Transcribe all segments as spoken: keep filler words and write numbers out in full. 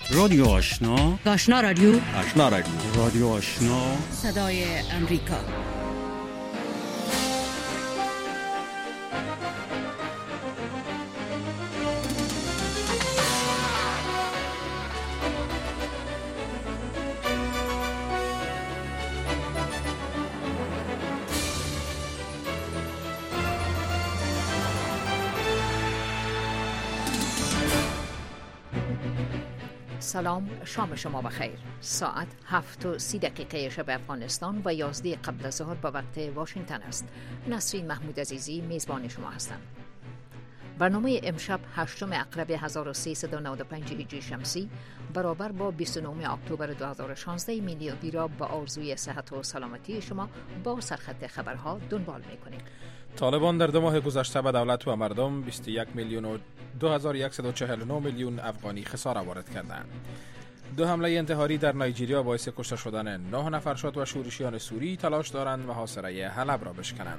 رادیو آشنا، آشنا رادیو، آشنا رادیو، رادیو آشنا، صدای امریکا. سلام، شام شما بخیر. ساعت هفت و سی دقیقه شب افغانستان و یازده قبل از ظهر به وقت واشنگتن است. نسرین محمود عزیزی میزبان شما هستم. برنامه امشب هشتم اقرب هزار و سیصد و نود و پنج هجری شمسی برابر با بیست و نه اکتبر دو هزار و شانزده میلادی را با آرزوی صحت و سلامتی شما با سرخط خبرها دنبال می‌کنیم. طالبان در دو ماه گذشته به دولت و مردم بیست و یک میلیون و دو هزار و صد و چهل و نه میلیون افغانی خساره وارد کردند. دو حمله انتحاری در نایجریا باعث کشته شدن نه نفر شد و شورشیان سوری تلاش دارند محاصره حلب را بشکنند.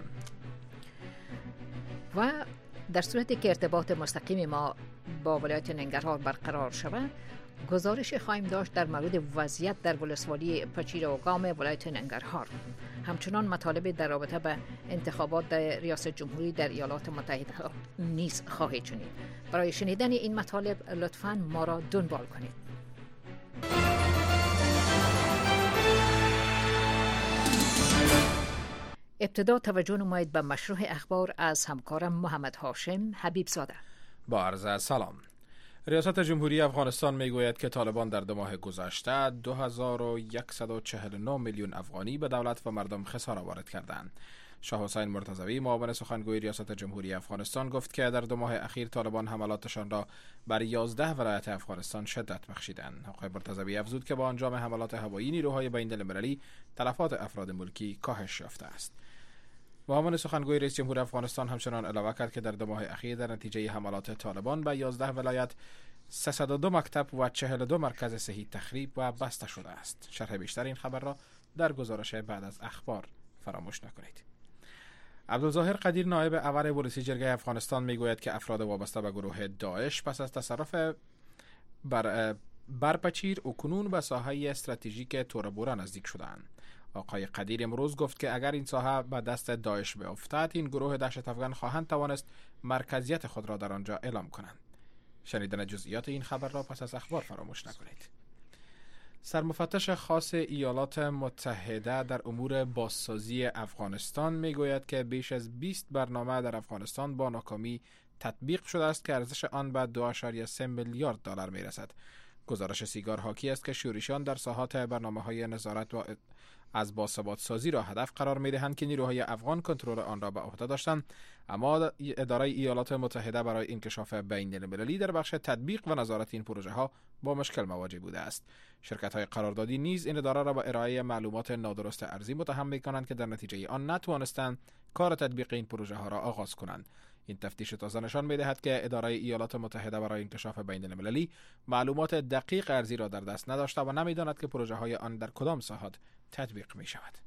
و در صورتی که ارتباط مستقیم ما با ولایت ننگرهار برقرار شود، گزارش خواهیم داشت در مورد وضعیت در ولسوالی پچیر و گام ولایت ننگرهار. همچنان مطالب در رابطه به انتخابات در ریاست جمهوری در ایالات متحده نیز خواهید شنید. برای شنیدن این مطالب لطفاً ما را دنبال کنید. ابتدا توجه نمایید به مشروع اخبار از همکارم محمد هاشم حبیب زاده. با عرض سلام. ریاست جمهوری افغانستان میگوید که طالبان در دو ماه گذشته دو هزار و صد و چهل و نه میلیون افغانی به دولت و مردم خساره وارد کردند. شاه حسین مرتضوی معاون سخنگوی ریاست جمهوری افغانستان گفت که در دو ماه اخیر طالبان حملاتشان را بر یازده ولایت افغانستان شدت بخشیدند. آقای مرتضوی افزود که با انجام حملات هوایی نیروهای بین‌المللی تلفات افراد ملکی کاهش یافته است. معاون سخنگوی رئیس جمهور افغانستان همچنان علاوه کرد که در دو ماه اخیر در نتیجه حملات طالبان به یازده ولایت سیصد و دو مکتب و چهل و دو مرکز صحی تخریب و بسته شده است. شرح بیشتر این خبر را در گزارش بعد از اخبار فراموش نکنید. عبدالظاهر قدیر نایب اول پلیس جرگه افغانستان میگوید که افراد وابسته به گروه داعش پس از تصرف بر برپچیر و کنون به ساحه استراتژیک توربورا نزدیک شدند. آقای قدیر امروز گفت که اگر این ساحه به دست داعش بیفتد، این گروه دهشت افغان خواهند توانست مرکزیت خود را در آنجا اعلام کنند. شنیدن جزئیات این خبر را پس از اخبار فراموش نکنید. سرمفتش خاص ایالات متحده در امور بازسازی افغانستان میگوید که بیش از بیست برنامه در افغانستان با ناکامی تطبیق شده است که ارزش آن به دو ممیز سه میلیارد دلار میرسد. گزارش سیگار حاکی است که شورشیان در ساحات برنامه‌های نظارت و از باثبات سازی را هدف قرار می‌دهند که نیروهای افغان کنترل آن را به عهده داشتند، اما اداره ایالات متحده برای انکشاف بین‌المللی در بخش تطبیق و نظارت این پروژه ها با مشکل مواجه بوده است. شرکت‌های قراردادی نیز این اداره را به ارائه معلومات نادرست ارزی متهم می‌کنند که در نتیجه آن نتوانستند کار تطبیق این پروژه ها را آغاز کنند. این تفتیش تازه نشان می‌دهد که اداره ایالات متحده برای انکشاف بین‌المللی معلومات دقیق ارزی را در دست نداشته و نمی‌داند که پروژه‌های آن در کدام ساحات تطبیق می‌شود.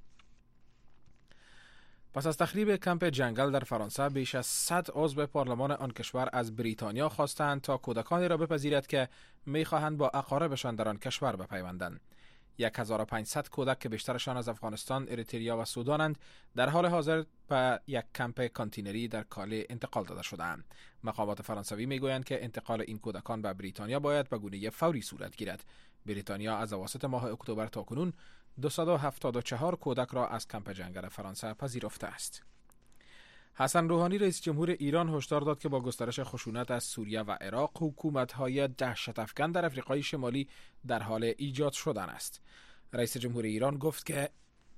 پس از تخریب کمپ جنگل در فرانسه، بیش از صد عضو پارلمان آن کشور از بریتانیا خواستند تا کودکانی را بپذیرد که می‌خواهند با اقاربشان در آن کشور بپیوندند. هزار و پانصد کودک که بیشترشان از افغانستان، اریتریا و سودانند، در حال حاضر به یک کمپ کانتینری در کاله انتقال داده شده‌اند. مقامات فرانسوی میگویند که انتقال این کودکان به بریتانیا باید به گونه فوری صورت گیرد. بریتانیا از اواسط ماه اکتبر تا کنون دویست و هفتاد و چهار کودک را از کمپ جنگل فرانسه پذیرفته است. حسن روحانی رئیس جمهور ایران هشدار داد که با گسترش خشونت از سوریه و عراق، حکومت‌های دهشت افکن در آفریقای شمالی در حال ایجاد شدن است. رئیس جمهور ایران گفت که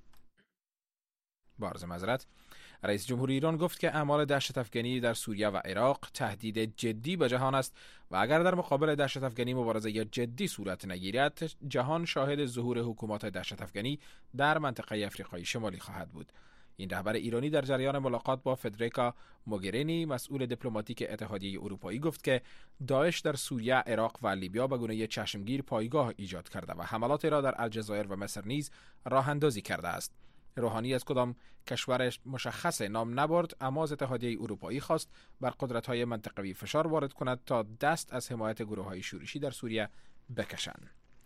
بارز معذرت رئیس جمهور ایران گفت که اعمال دهشت افکنی در سوریه و عراق تهدید جدی به جهان است و اگر در مقابل دهشت افکنی مبارزه یا جدی صورت نگیرد، جهان شاهد ظهور حکومات دهشت افکنی در منطقه آفریقای شمالی خواهد بود. این رهبر ایرانی در جریان ملاقات با فدریکا موگرینی، مسئول دیپلماتیک اتحادیه اروپایی، گفت که داعش در سوریه، عراق و لیبیا به گونه چشمگیر پایگاه ایجاد کرده و حملات را در الجزایر و مصر نیز راه اندازی کرده است. روحانی از کدام کشور مشخص نام نبرد، اما از اتحادیه اروپایی خواست بر قدرت‌های منطقوی فشار وارد کند تا دست از حمایت گروه‌های شورشی در سوریه بکشند.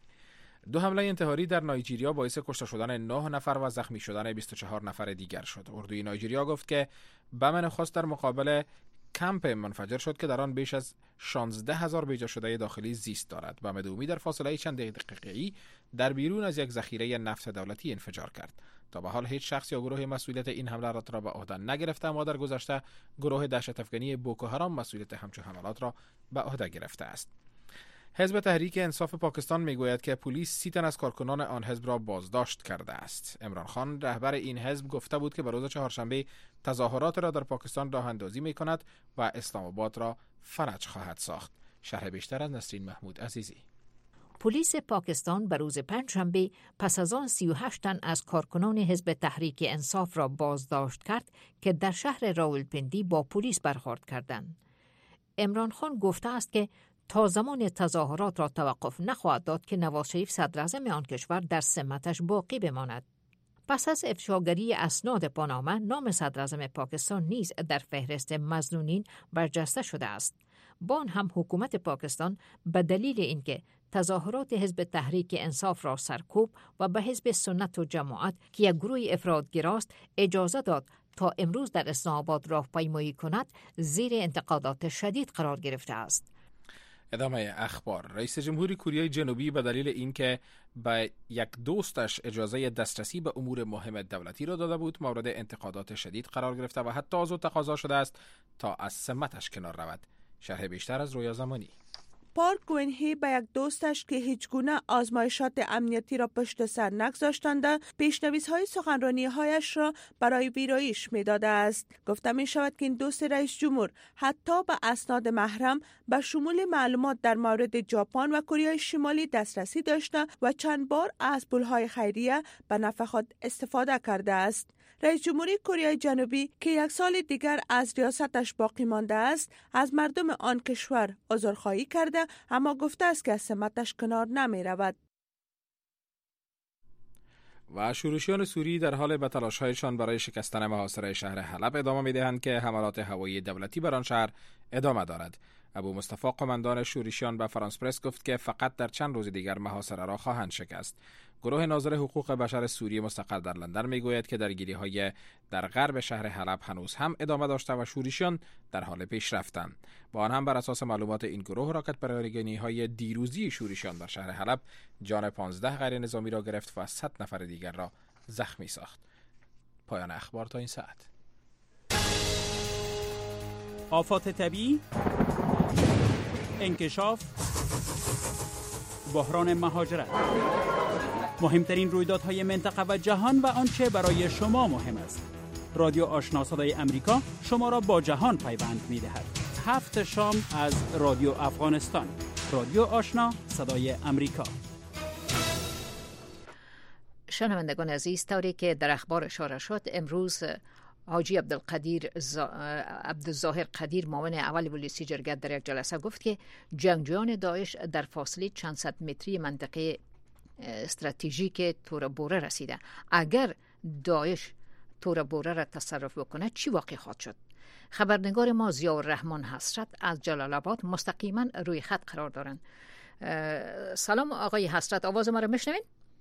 دو حمله انتحاری در نایجیریا باعث کشته شدن نه نفر و زخمی شدن بیست و چهار نفر دیگر شد. اردوی نایجیریا گفت که بم نخست در مقابل کمپ منفجر شد که در آن بیش از شانزده هزار بیجا شده داخلی زیست دارد. بم دومی در فاصله چند دقیقه‌ای در بیرون از یک ذخیره نفت دولتی انفجار کرد. تا به حال هیچ شخص یا گروه مسئولیت این حملات را به عهده نگرفته، اما در گذشته گروه دهشت افغانی بوکو حرام مسئولیت همچون حملات را به عهده گرفته است. حزب تحریک انصاف پاکستان میگوید که پلیس سی تن از کارکنان آن حزب را بازداشت کرده است. عمران خان رهبر این حزب گفته بود که به روز چهارشنبه تظاهرات را در پاکستان راه اندازی می کند و اسلام آباد را فلج خواهد ساخت. شرح بیشتر از نسرین محمود عزیزی. پلیس پاکستان به روز پنجشنبه پس از آن سی و هشت تن از کارکنان حزب تحریک انصاف را بازداشت کرد که در شهر راولپندی با پلیس برخورد کردند. عمران خان گفته است که تا زمان تظاهرات را توقف نخواهد داد که نواز شریف صدر اعظم آن کشور در سمتش باقی بماند. پس از افشاگری اسناد پانامه، نام صدر اعظم پاکستان نیز در فهرست مظنونین برجسته شده است. با آن هم حکومت پاکستان به دلیل اینکه تظاهرات حزب تحریک انصاف را سرکوب و به حزب سنت و جماعت که یک گروه افراطگراست اجازه داد تا امروز در اسلام آباد راهپیمایی کند، زیر انتقادات شدید قرار گرفته است. ادامه اخبار. رئیس جمهوری کره جنوبی به دلیل اینکه به یک دوستش اجازه دسترسی به امور مهم دولتی را داده بود مورد انتقادات شدید قرار گرفته و حتی از او تقاضا شده است تا از سمتش کنار رود. شرح بیشتر از رویا زمانی. پارک گوینهی به یک دوستش که هیچگونه آزمایشات امنیتی را پشت سر نگذاشتند، پیش‌نویس‌های سخنرانی‌هایش را برای ویرایش می‌داده است. گفته می‌شود که این دوست رئیس جمهور حتی به اسناد محرم به شمول معلومات در مورد ژاپن و کره شمالی دسترسی داشته و چند بار از پول‌های خیریه به نفع خود استفاده کرده است. رئیس جمهوری کره جنوبی که یک سال دیگر از ریاستش باقی مانده است، از مردم آن کشور عذرخواهی کرده، اما گفته است که از سمتش کنار نمی رود. و شورشیان سوری در حال به تلاش‌هایشان برای شکستن محاصره شهر حلب ادامه می‌دهند که حملات هوایی دولتی بر آن شهر ادامه دارد. ابو مصطفی قماندان شورشیان به فرانس پرس گفت که فقط در چند روز دیگر محاصره را خواهند شکست. گروه ناظر حقوق بشر سوریه مستقر در لندن میگوید که درگیری‌های در غرب شهر حلب هنوز هم ادامه داشته و شورشیان در حال پیشرفتند. با آن هم بر اساس معلومات این گروه راکت پره‌گیری‌های دیروزی شورشیان در شهر حلب جان پانزده غیر نظامی را گرفت و صد نفر دیگر را زخمی ساخت. پایان اخبار تا این ساعت. آفات طبیعی، انکشاف، بحران مهاجرت، مهمترین رویدادهای منطقه و جهان و آنچه برای شما مهم است. رادیو آشنا صدای امریکا شما را با جهان پیوند می‌دهد. هفت شام از رادیو افغانستان. رادیو آشنا صدای امریکا. شنوندگان عزیز، طوری که در اخبار اشاره شد، امروز حاجی عبدالقدیر زا... عبدالظاهر قدیر معاون اول ولسی جرگه در یک جلسه گفت که جنگجویان داعش در فاصله چند صد متری منطقه استراتژیک تور بوره رسیده. اگر داعش تور بوره را تصرف بکنه چی واقع خواهد شد؟ خبرنگار ما ضیاءالرحمن حسرت از جلال آباد مستقیما روی خط قرار دارند. سلام آقای حسرت، آواز ما را میشنوین؟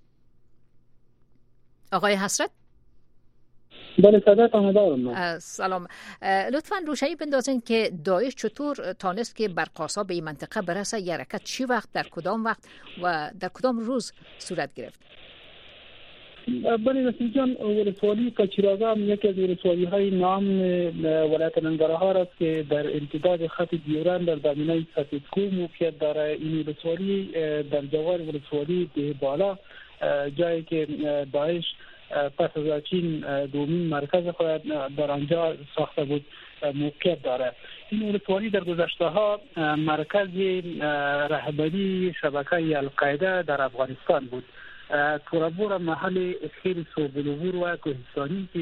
آقای حسرت؟ بله صداتون دارم. سلام، لطفاً روشنی بندازین که داعش چطور تانست که برقاسا به این منطقه برسه؟ یه حرکت چی وقت، در کدام وقت و در کدام روز صورت گرفت؟ بله نسیم جان، ولسوالی کچیراغا هم یکی از ولسوالی های نام ولایت ننگرهار است که در امتداد خط دیوران در زمینه سپیدکو موقعیت داره. این ولسوالی در جوار ولسوالی ده بالا، جایی که داعش پس از چین دومین مرکز خود در آنجا ساخته بود موقعیت داره. این ولسوالی در گذشته ها مرکز رهبری شبکه القاعده در افغانستان بود. تورابور محل خیلی صوب العبور و کوهستانی که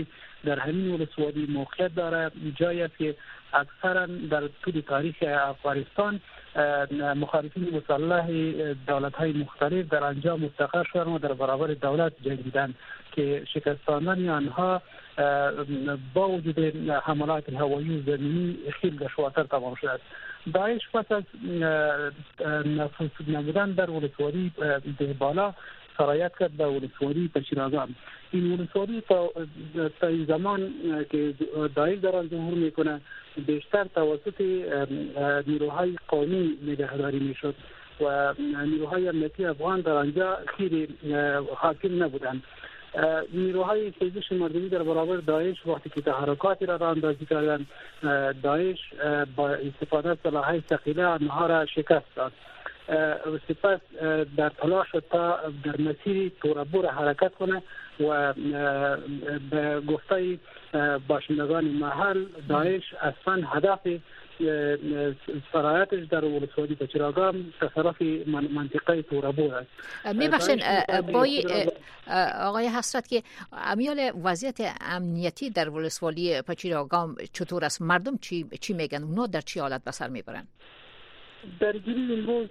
در همین ولسوالی موقعیت داره. جایی است که اکثرا در طول تاریخ افغانستان مخالفین مسلح دولت‌های مختلف در آنجا مستقر شدند و در برابر دولت جنگیدند که شکستاندن آنها با وجود حملات هوایی و زمینی خیلی دشوارتر تمام شد. داعش پس از نفوذ نمودن در ولسوالی بالا سرایت کرد به ولسوالی پچیراگام. این ولسوالی تا تا این زمان که داعش در آن ظهور میکنه بیشتر توسط نیروهای قومی نگهداری میشد و نیروهای امنیتی افغان در آنجا خیلی حاکم نبودند. نیروهای سازش مردمی در برابر داعش وقتی که تحرکاتی را اندازی کردند، داعش با استفاده از سلاح‌های ثقیله آنها را شکست داد. سپس در تلاش تا در مسیر تورابور حرکت کنه و به گفته باشندگان محل داعش اصلا هدف سرایتش در ولسوالی پچیراگام تصرف منطقه تورابور است. میبخشین بای آقای حسرت که امیال وضعیت امنیتی در ولسوالی پچیراگام چطور است؟ مردم چی چی میگن؟ اونا در چی حالت به سر میبرن؟ در گیری امروز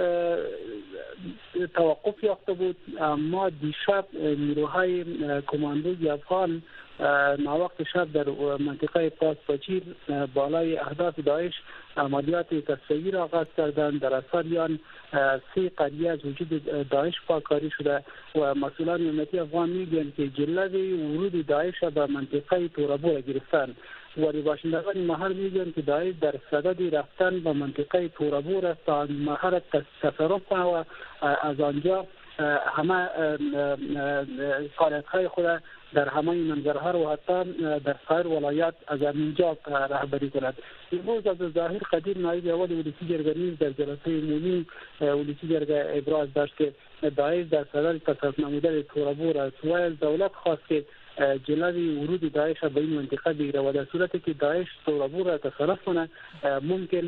توقف یافته بود، اما دیشب نیروهای کماندوی افغان ناوقت شب در منطقه پاس پچیر بالای اهداف داعش عملیات تصفیه‌ای را آغاز کردند. در اثر آن سه قریه از وجود داعش پاککاری شده و مسئولان امنیتی افغان میگویند که جلوه ورود داعش به منطقه تورابور گرفتند. ولی باشندگان محل میگویند که داعش در صدد رفتن به منطقه تورابور است تا محل تصرف کنه و از آنجا همه فعالیت‌های خود در همه منظرها و حتی در سایر ولایات از اینجا رهبری کند. امروز از ظاهر قدیر نایب اول ولسی جرگه نیز در جلسه عمومی ولسی جرگه ابراز داشت که داعش در صدد تصرف نمودن تورابور است و از دولت خواست که جلوی ورود داعش به این منطقه بگیره و در صورتی که داعش تورابور را تصرف کنه ممکن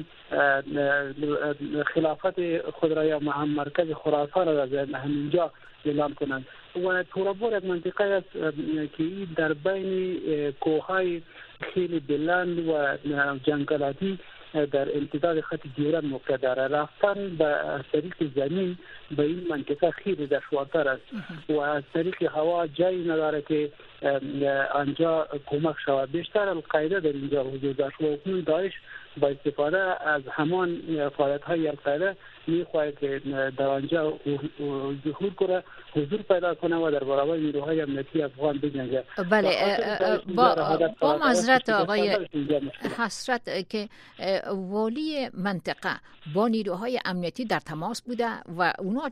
خلافت خود را یا مرکز خراسان را از همینجا اعلام کنند. و تورابور یک منطقه است که در بین کوههای خیلی بلند و جنگلاتی در امتداد خط دیورند موقع دارد. رفتن به از طریق زمین به این منطقه خیلی دشوارتر است و از طریق هوا جایی نداره که آنجا کمک شود. بیشتر القاعده در اینجا حضور داشت و اکنون داعش با استفاده از همان فعالیت‌های القاعده می‌خواهد که در آنجا ظهور کنه، حضور پیدا کنه و در برابر نیروهای امنیتی افغان بجنگه. بله، با با معذرت آقای حسرت که والی منطقه با نیروهای امنیتی در تماس بوده و اونا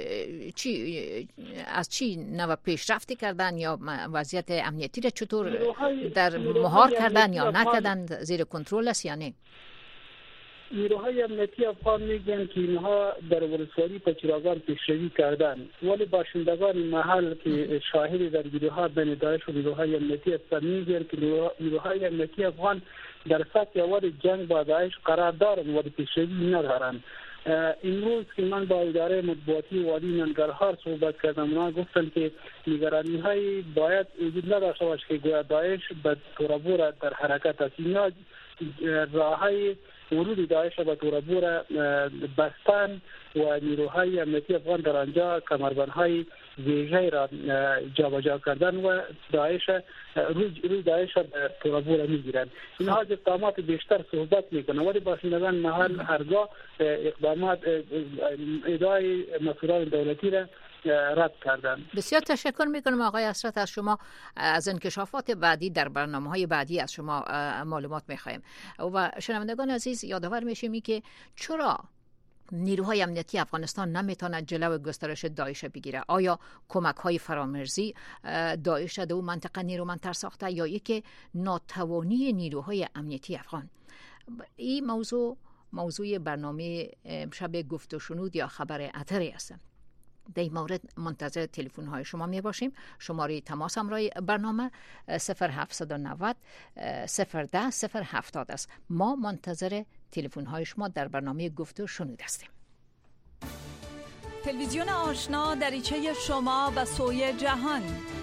چی از چی نوع پیشرفتی کردن یا وضعیت امنیتی را چطور در مهار کردن یا نکردن، زیر کنترل است یا نه؟ نیروهای امنیتی افغان میگن که اینها در ولسوالی پچیراگام پیشروی کردن، ولی باشندگان محل که شاهد در گیری‌ها بین داعش و نیروهای امنیتی هستند میگن که نیروهای امنیتی افغان در سطح اول جنگ با داعش قرار دارند ولی پیشروی ندارند. امروز که من با اداره مطبوعاتی والی ننگرهار صحبت کردم، اونا گفتن که نگرانی‌های باید وجود نداشته باشه که گویا داعش به تورابور در حرکت است. اینا راههای ورود داعش به تورابور بستن و نیروهای امنیتی افغان در آنجا کمربندهای ویژه‌ای را جابجا کردن و داعش روی روی داعش به تورابور میگیرند. اینها از اقدامات بیشتر صحبت میکنند ولی باشندگان محل هرگاه اقدامات ادعای مسئولان دولتی را رد کردن. بسیار تشکر میکنم آقای حسرت از شما. از انکشافات بعدی در برنامه‌های بعدی از شما معلومات میخوایم و شنوندگان عزیز یادآور میشیم که چرا نیروهای امنیتی افغانستان نمیتونند جلو گسترش داعش بگیره؟ آیا کمک‌های فرامرزی داعش در اون منطقه نیرومندتر ساخته یا اینکه ناتوانی نیروهای امنیتی افغان؟ این موضوع موضوع برنامه امشب گفت و شنود یا خبر اتری است. در این مورد منتظر تلفن های شما می باشیم. شماره تماس همراه برنامه صفر هفت نه صفر صفر ده صفر هفتاد است. ما منتظر تلفن های شما در برنامه گفت و شنود هستیم. تلویزیون آشنا دریچه شما و سوی جهان،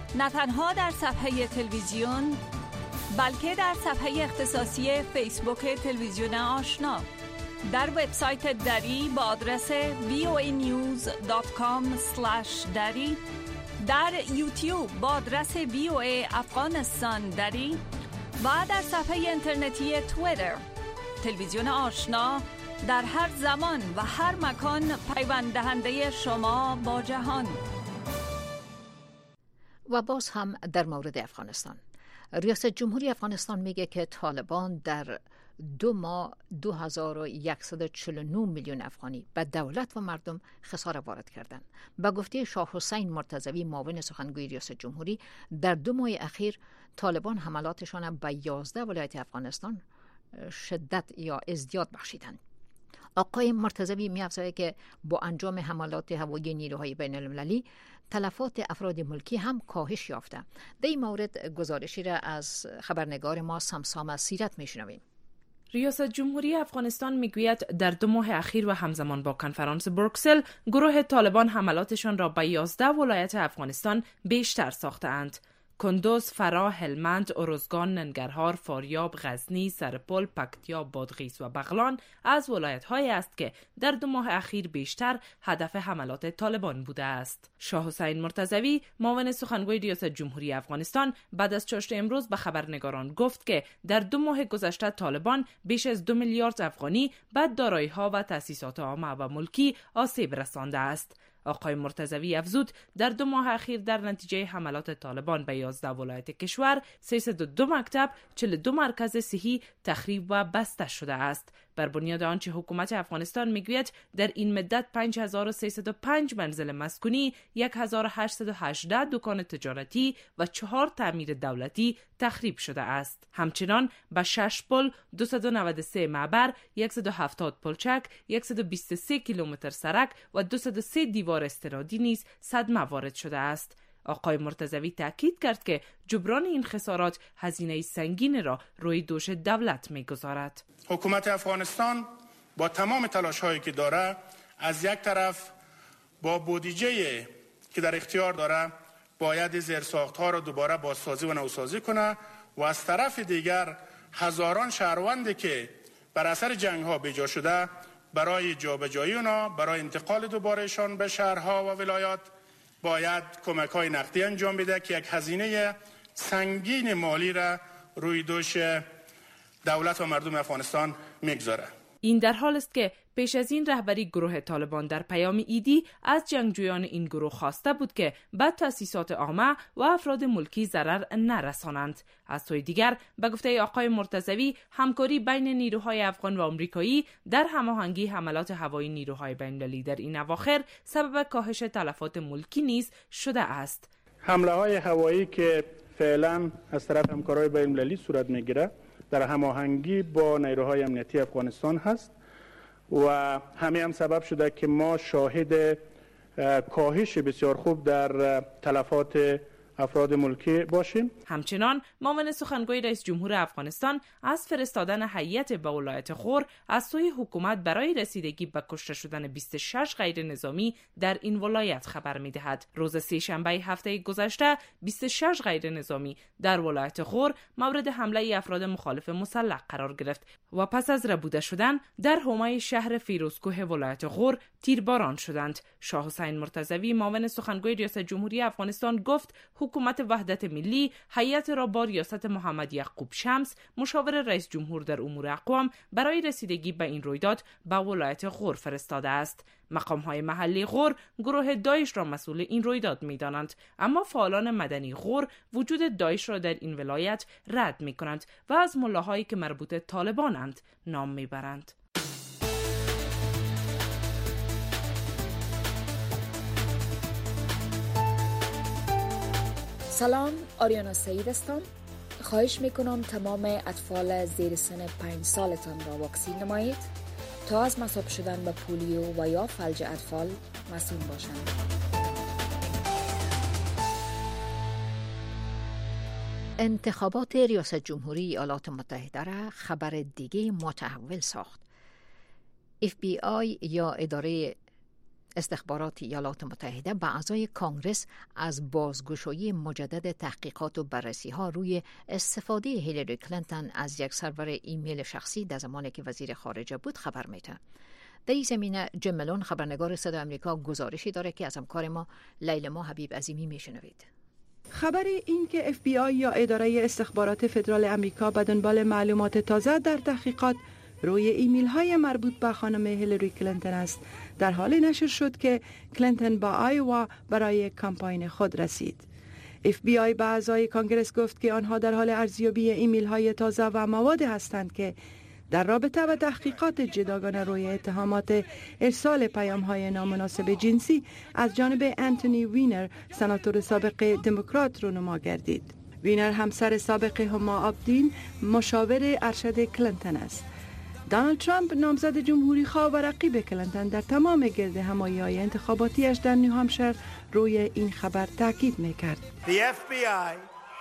نه تنها در صفحه تلویزیون بلکه در صفحه اختصاصی فیسبوک تلویزیون آشنا، در وبسایت دری با آدرس وی او ای نیوز دات کام اسلش دری، در یوتیوب با آدرس وی او ای افغانستان دری و در صفحه اینترنتی توییتر. تلویزیون آشنا در هر زمان و هر مکان پیوند دهنده شما با جهان. و باز هم در مورد افغانستان، ریاست جمهوری افغانستان میگه که طالبان در دو ماه دو هزار و صد و چهل و نه میلیون افغانی به دولت و مردم خساره وارد کردند. به گفته شاه حسین مرتضوی معاون سخنگوی ریاست جمهوری، در دو ماه اخیر طالبان حملاتشان به یازده ولایت افغانستان شدت یا ازدیاد بخشیدند. آقای مرتضوی می‌افزاید که با انجام حملات هوایی نیروهای بین المللی تلفات افراد ملکی هم کاهش یافته. در این مورد گزارشی را از خبرنگار ما سمسام سیرت میشنویم. ریاست جمهوری افغانستان میگوید در دو ماه اخیر و همزمان با کنفرانس بروکسل، گروه طالبان حملاتشان را به یازده ولایت افغانستان بیشتر ساختند. کندوز، فرا، هلمند، ارزگان، ننگرهار، فاریاب، غزنی، سرپل، پکتیا، بادغیس و بغلان از ولایت‌هایی است که در دو ماه اخیر بیشتر هدف حملات طالبان بوده است. شاه حسین مرتضوی معاون سخنگوی ریاست جمهوری افغانستان بعد از چاشت امروز به خبرنگاران گفت که در دو ماه گذشته طالبان بیش از دو میلیارد افغانی به دارایی‌ها و تأسیسات عامه و ملکی آسیب رسانده است. آقای مرتضوی افزود در دو ماه اخیر در نتیجه حملات طالبان به یازده ولایت کشور سیصد و دو مکتب، چهل و دو مرکز صحی تخریب و بسته شده است. بر بنیاد آنچه حکومت افغانستان میگوید در این مدت پنج هزار و سیصد و پنج منزل مسکونی، هزار و هشتصد و هجده دکان تجارتی و چهار تعمیر دولتی تخریب شده است. همچنان به شش پل، دویست و نود و سه معبر، صد و هفتاد پلچک، صد و بیست و سه کیلومتر سرک و دویست و سه دیوار استنادی نیز صدمه وارد شده است. آقای مرتضوی تاکید کرد که جبران این خسارات هزینه سنگین را روی دوش دولت می‌گذارد. حکومت افغانستان با تمام تلاش‌هایی که داره، از یک طرف با بودجه که در اختیار داره باید زیرساخت‌ها را دوباره بازسازی و نوسازی کنه و از طرف دیگر هزاران شهروندی که بر اثر جنگ‌ها بیجا شده برای جابجایی اونا، برای انتقال دوبارهشان به شهرها و ولایات باید کمک‌های نقدی انجام بده که یک هزینه سنگین مالی را روی دوش دولت و مردم افغانستان میگذاره. این در حال است که پیش از این رهبری گروه طالبان در پیام ایدی از جنگجویان این گروه خواسته بود که به تأسیسات عامه و افراد ملکی ضرر نرسانند. از سوی دیگر به گفته آقای مرتضوی، همکاری بین نیروهای افغان و آمریکایی در هماهنگی حملات هوایی نیروهای بین‌المللی در این اواخر سبب کاهش تلفات ملکی نیز شده است. حمله های هوایی که فعلا از طرف همکارای بین‌المللی صورت میگیره در هماهنگی با نیروهای امنیتی افغانستان هست و همین هم سبب شده که ما شاهد کاهش بسیار خوب در تلفات افراد ملکی باشیم. همچنان معاون سخنگوی رئیس جمهور افغانستان از فرستادن هیئت به ولایت غور از سوی حکومت برای رسیدگی به کشته شدن بیست و شش غیر نظامی در این ولایت خبر می‌دهد. روز سه شنبه هفته گذشته بیست و شش غیر نظامی در ولایت غور مورد حمله افراد مخالف مسلح قرار گرفت و پس از ربوده شدن در حومه شهر فیروزکوه ولایت غور تیرباران شدند. شاه حسین مرتضوی معاون سخنگوی ریاست جمهوری افغانستان گفت حکومت وحدت ملی هیئت را با ریاست محمد یعقوب شمس، مشاور رئیس جمهور در امور اقوام، برای رسیدگی به این رویداد به ولایت غور فرستاده است. مقام‌های محلی غور گروه داعش را مسئول این رویداد می‌دانند، اما فعالان مدنی غور وجود داعش را در این ولایت رد می‌کنند و از ملاهایی که مربوط طالبانند نام می‌برند. سلام، آریانا سعید هستم. خواهش میکنم تمام اطفال زیر سن پنج سالتان را واکسین نمایید تا از مصاب شدن به پولیو و یا فلج اطفال مسئول باشند. انتخابات ریاست جمهوری ایالات متحده را خبر دیگه متحول ساخت. اف بی آی یا اداره استخبارات ایالات متحده به اعضای کانگرس از بازگشایی مجدد تحقیقات و بررسی ها روی استفاده هیلاری کلینتون از یک سرور ایمیل شخصی در زمانی که وزیر خارجه بود خبر میده. در این زمینه جیم ملون خبرنگار صدای آمریکا گزارشی داره که از همکار ما لیلا حبیب عظیمی میشنوید. خبر این که اف بی آی یا اداره استخبارات فدرال آمریکا به دنبال معلومات تازه در تحقیقات روی ایمیل های مربوط به خانم هیلاری کلینتون است در حال نشر شد که کلینتون با آیوا برای کمپاین خود رسید. اف بی آی به اعضای کانگرس گفت که آنها در حال ارزیابی ایمیل های تازه و مواد هستند که در رابطه با تحقیقات جداگانه روی اتهامات ارسال پیام های نامناسب جنسی از جانب انتونی وینر، سناتور سابق دموکرات رونما گردید. وینر همسر سابق هما آبدین مشاور ارشد کلینتون است. دونالد ترامپ نامزد جمهوری خواه و رقیب کلینتون در تمام گرد همایی‌های انتخاباتیش در نیوهامشر روی این خبر تاکید می‌کرد. The اف بی آی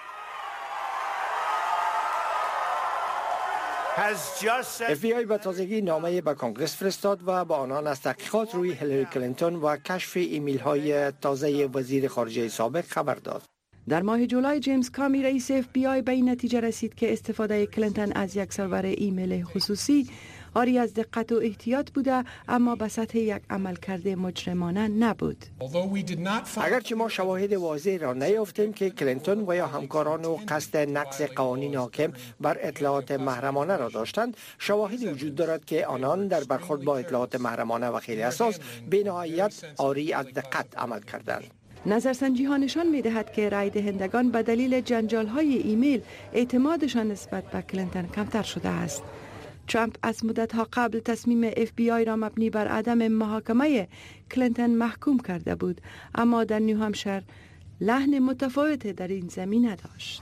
اف بی آی به تازگی نامه به کانگرس فرستاد و با آنان از تحقیقات روی هیلاری کلینتون و کشف ایمیل های تازه وزیر خارجه سابق خبر داد. در ماه جولای جیمز کامی رئیس اف بی آی به این نتیجه رسید که استفاده کلینتون از یک سرور ایمیل خصوصی آری از دقت و احتیاط بوده، اما به سطح یک عملکرد مجرمانه نبود. اگرچه ما شواهد واضح را نیافتیم که کلینتون و یا همکاران و قصد نقض قوانین حاکم بر اطلاعات محرمانه را داشتند، شواهدی وجود دارد که آنان در برخورد با اطلاعات محرمانه و خیلی حساس بی‌نهایت آری از دقت عمل کردند. نظرسنجی ها نشان می دهد که رای دهندگان به دلیل جنجال های ایمیل اعتمادشان نسبت به کلینتون کمتر شده است. ترامپ از مدت ها قبل تصمیم اف بی آی را مبنی بر عدم محاکمه کلینتون محکوم کرده بود، اما در نیوهامشر لحن متفاوت در این زمینه داشت.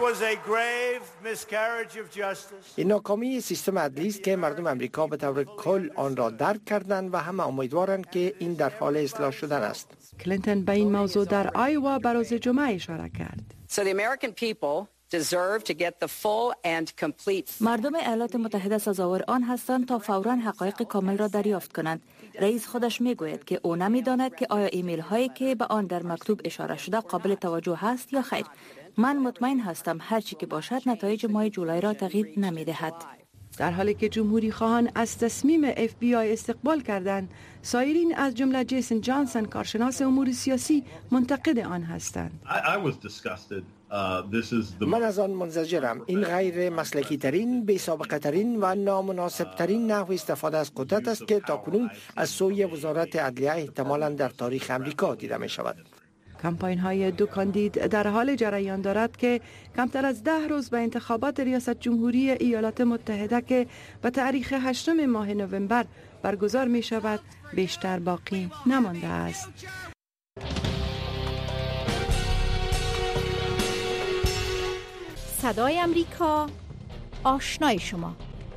این ناکامی سیستم عدلی است که مردم امریکا به طور کل آن را درک کردند و همه امیدوارند که این در حال اصلاح شدن است. کلینتون به این موضوع در آیوا به روز جمعه اشاره کرد. مردم ایالات متحده سزاوار آن هستند تا فوراً حقایق کامل را دریافت کنند. رئیس خودش میگوید که او نمیداند که آیا ایمیل هایی که به آن در مکتوب اشاره شده قابل توجه هست یا خیر. من مطمئن هستم هرچی که باشد نتایج ماه جولای را تغییر نمیدهد. در حالی که جمهوری خواهان از تصمیم اف بی آی استقبال کردند، سایرین از جمله جیسن جانسون کارشناس امور سیاسی منتقد آن هستند. من از آن منزجرم. این غیر مسلکی ترین، بی سابقه ترین و نامناسب ترین نحو استفاده از قدرت است که تاکنون از سوی وزارت عدلیه احتمالاً در تاریخ امریکا دیده می شود. کمپاین های دو کاندید در حال جریان دارد که کمتر از ده روز به انتخابات ریاست جمهوری ایالات متحده که به تاریخ هشتم ماه نوامبر برگزار می شود بیشتر باقی نمانده است. صدای امریکا، آشنای شما.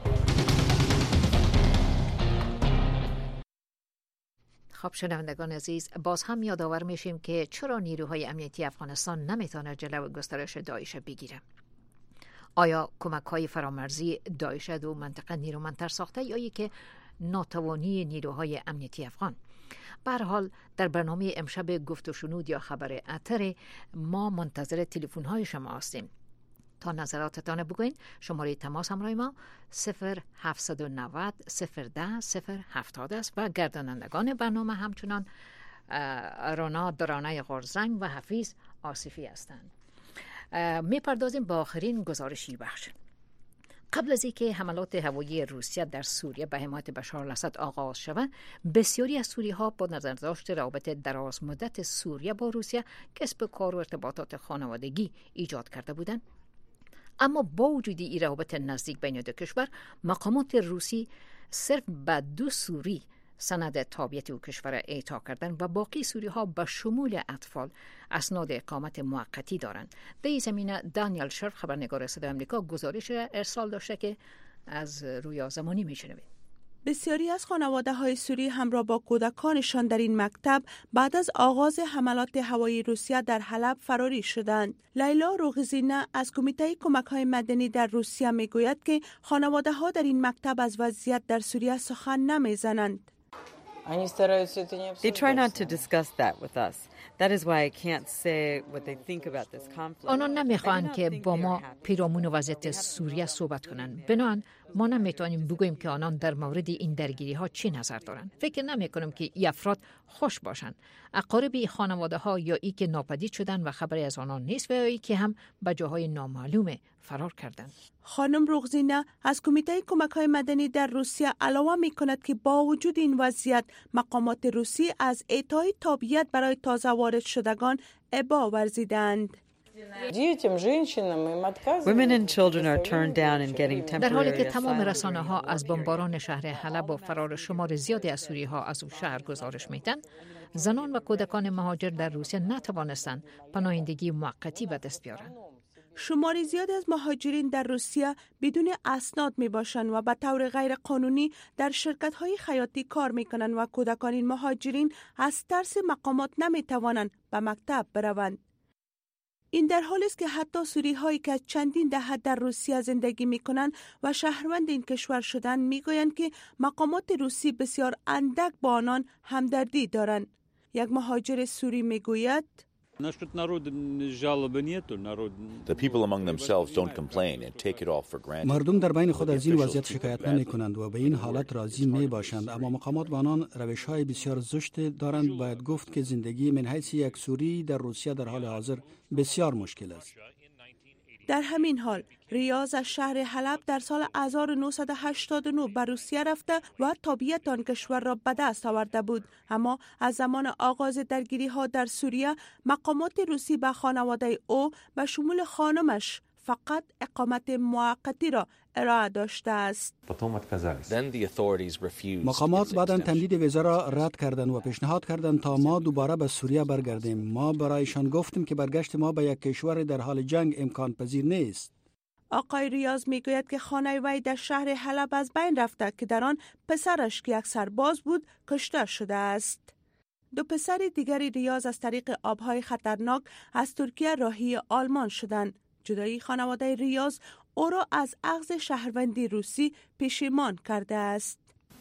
خب شنوندگان عزیز، باز هم یادآور میشیم که چرا نیروهای امنیتی افغانستان نمیتونه جلو گسترش داعش بگیره. آیا کمک‌های فرامرزی داعش دو منطقه نیرومندتر ساخته یا ای که ناتوانی نیروهای امنیتی افغان؟ به هر حال در برنامه امشب گفت و شنود یا خبر اتر ما منتظر تلفن‌های شما هستیم. تا نظراتتان بگوین. شماره تماس همراه ما صفر هفت نه صفر صفر ده صفر هفتاد است و گردانندگان برنامه همچنان رانا درانه غرزنگ و حفیظ آصفی هستند. میپردازیم با آخرین گزارشی بخش. قبل از اینکه حملات هوایی روسیه در سوریه به حمایت بشار الاسد آغاز شود، بسیاری از سوری‌ها با نظر داشت رابطه دراز مدت سوریه با روسیه کسب کار و ارتباطات خانوادگی ایجاد کرده بودند. اما با وجود این روابط نزدیک بین دو کشور، مقامات روسی صرف به دو سوری سند تابعیت او کشور اعطا کردن و باقی سوری ها به شمول اطفال اسناد اقامت موقتی دارند. در این زمینه دانیل شرف خبرنگار صدای آمریکا گزارش ارسال داشته که از رویا زمانی میشنوید. بسیاری از خانواده های سوری همراه با کودکانشان در این مکتب بعد از آغاز حملات هوایی روسیه در حلب فراری شدند. لیلا روغزینه از کمیته کمک های مدنی در روسیه میگوید که خانواده ها در این مکتب از وضعیت در سوریه سخن نمیزنند. They try not to discuss that with us. That is why I can't say what they think about this conflict. آنان نمیخواهند که با ما پیرامون وضعیت سوریه صحبت کنند. بنابراین ما نمیتونیم بگوییم که آنان در مورد این درگیری ها چی نظر دارند. فکر نمی کنم که این افراد خوش باشند. اقارب خانواده ها یا ای که ناپدید شدن و خبری از آنان نیست و یا ای که هم به جاهای نامعلوم فرار کردند. خانم روغزینه از کمیته کمک‌های مدنی در روسیه علاوه می‌کند که با وجود این وضعیت مقامات روسی از اعطای تابعیت برای تازه وارد شدگان ابا ورزیدند. Women and children are turned down in getting temporary در حالی که تمام رسانه‌ها از بمباران شهر حلب و فرار شمار زیادی از سوری‌ها از او شهر گزارش می‌دهند، زنان و کودکان مهاجر در روسیه نتوانستند پناهندگی موقتی به دست بیارند. شمار زیاد از مهاجرین در روسیه بدون اسناد می باشند و به طور غیر قانونی در شرکت های خیاطی کار می کنند و کودکان این مهاجرین از ترس مقامات نمی توانند به مکتب بروند. این در حالی است که حتی سوری هایی که چندین دهه در روسیه زندگی می کنند و شهروند این کشور شدند می گویند که مقامات روسی بسیار اندک با آنان همدردی دارند. یک مهاجر سوری می گوید The people among themselves don't complain and take it all for granted. مردم در بین خود از این وضعیت شکایت نمی کنند و به این حالت راضی می باشند، اما مقامات با آنان روش های بسیار زشت دارند. باید گفت که زندگی من حیث یک سوری در روسیه در حال حاضر بسیار مشکل است. در همین حال ریاض از شهر حلب در سال هزار و نهصد و هشتاد و نه به روسیه رفته و تابعیت آن کشور را به دست آورده بود، اما از زمان آغاز درگیری ها در سوریه مقامات روسی به خانواده او به شمول خانمش فقط اقامت موقتی را ارائه داشته است. مقامات بعداً تمدید ویزا را رد کردند و پیشنهاد کردند تا ما دوباره به سوریه برگردیم. ما برایشان گفتیم که برگشت ما به یک کشور در حال جنگ امکان پذیر نیست. آقای ریاض میگوید که خانه وی در شهر حلب از بین رفته که در آن پسرش که یک سرباز بود کشته شده است. دو پسر دیگری ریاض از طریق آبهای خطرناک از ترکیه راهی آلمان شدند. جدایی خانواده ریاض او را از اخذ شهروندی روسی پشیمان کرده است.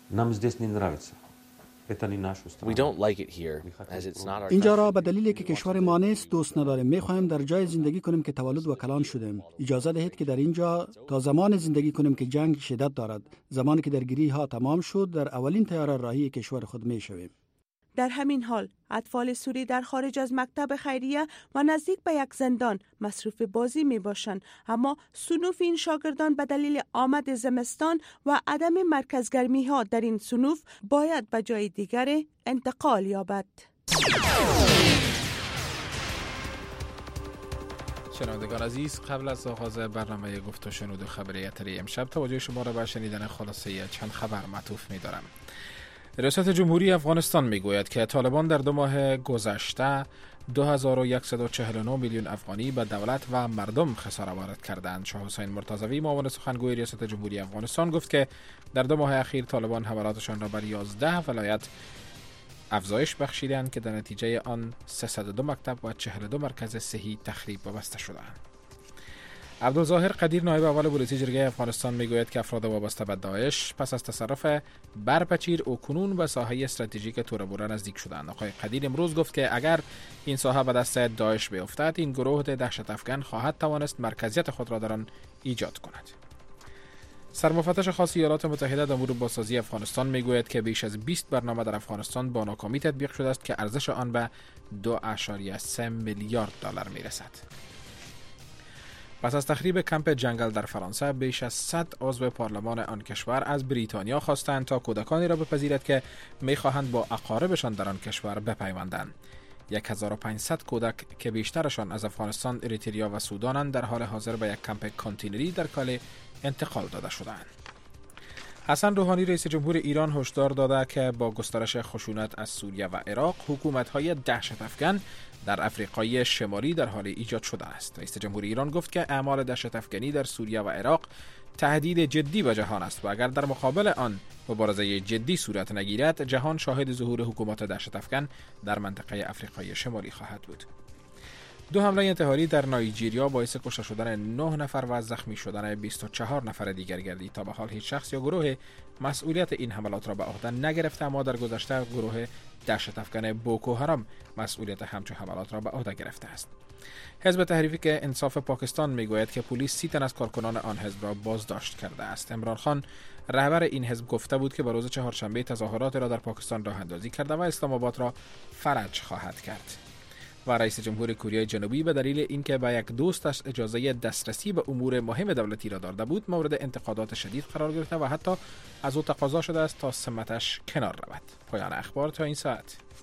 اینجا را به دلیلی که کشور ما نیست دوست نداریم. می‌خواهیم در جای زندگی کنیم که تولد و کلان شدیم. اجازه دهید که در اینجا تا زمان زندگی کنیم که جنگ شدت دارد. زمانی که درگیری ها تمام شد در اولین طیاره راهی کشور خود می‌شویم. در همین حال اطفال سوری در خارج از مکتب خیریه و نزدیک به یک زندان مصروف بازی می باشند، اما صنوف این شاگردان به دلیل آمد زمستان و عدم مرکزگرمی ها در این صنوف باید به جای دیگر انتقال یابد. شنوندگان عزیز، قبل از آغاز برنامه گفت و شنود خبری اتری امشب توجه شما را به شنیدن خلاصه چند خبر معطوف می دارم. ریاست جمهوری افغانستان میگوید که طالبان در دو ماه گذشته دو هزار و صد و چهل و نه میلیون افغانی به دولت و مردم خسارت وارد کردند. شاه حسین مرتضوی معاون سخنگوی ریاست جمهوری افغانستان گفت که در دو ماه اخیر طالبان حملاتشان را بر یازده ولایت افزایش بخشیدند که در نتیجه آن سیصد و دو مکتب و چهل و دو مرکز صحی تخریب و بسته شدند. عبدالظاهر قدیر نایب اول ولایت جرگه افغانستان میگوید که افراد وابسته به داعش پس از تصرف برپچیر و کنون به ساحه استراتژیک توربوره نزدیک شدند. آقای قدیر امروز گفت که اگر این ساحه به دست داعش بیفتد این گروه دهشت افکن خواهد توانست مرکزیت خود را در آن ایجاد کند. سرمفتش خاص ایالات متحده امور بازسازی افغانستان میگوید که بیش از بیست برنامه در افغانستان با ناکامی تطبیق شده است که ارزش آن به دو ممیز سه میلیارد دلار میرسد. پس از تخریب کمپ جنگل در فرانسه بیش از صد عضو پارلمان آن کشور از بریتانیا خواستند تا کودکانی را بپذیرد که می‌خواهند با اقاربشان در آن کشور بپیوندند. هزار و پانصد کودک که بیشترشان از افغانستان، اریتریا و سودانند در حال حاضر به یک کمپ کانتینری در کاله انتقال داده شدند. حسن روحانی رئیس جمهور ایران هشدار داده که با گسترش خشونت از سوریه و عراق حکومت‌های دهشت افکن در افریقای شمالی در حال ایجاد شده است. رئیس جمهور ایران گفت که اعمال دهشت افکنی در سوریه و عراق تهدید جدی به جهان است و اگر در مقابل آن مبارزه جدی صورت نگیرد جهان شاهد ظهور حکومت دهشت افکن در منطقه افریقای شمالی خواهد بود. دو حمله انتحاری در نایجیریا باعث کشته شدن نه نفر و زخمی شدن بیست و چهار نفر دیگر گردید. تا به حال هیچ شخص یا گروه مسئولیت این حملات را به عهده نگرفته، اما در گذشته گروه دهشت افکن بوکو حرام مسئولیت همچون حملات را به عهده گرفته است. حزب تحریک انصاف پاکستان میگوید که پلیس سی تن از کارکنان آن حزب را بازداشت کرده است. عمران خان رهبر این حزب گفته بود که به روز چهارشنبه تظاهرات را در پاکستان راه اندازی کرده و اسلام آباد را فرج خواهد کرد. و رئیس جمهور کره جنوبی به دلیل اینکه به یک دوستش اجازه دسترسی به امور مهم دولتی را داده بود مورد انتقادات شدید قرار گرفته و حتی از او تقاضا شده است تا سمتش کنار رود. پایان اخبار تا این ساعت.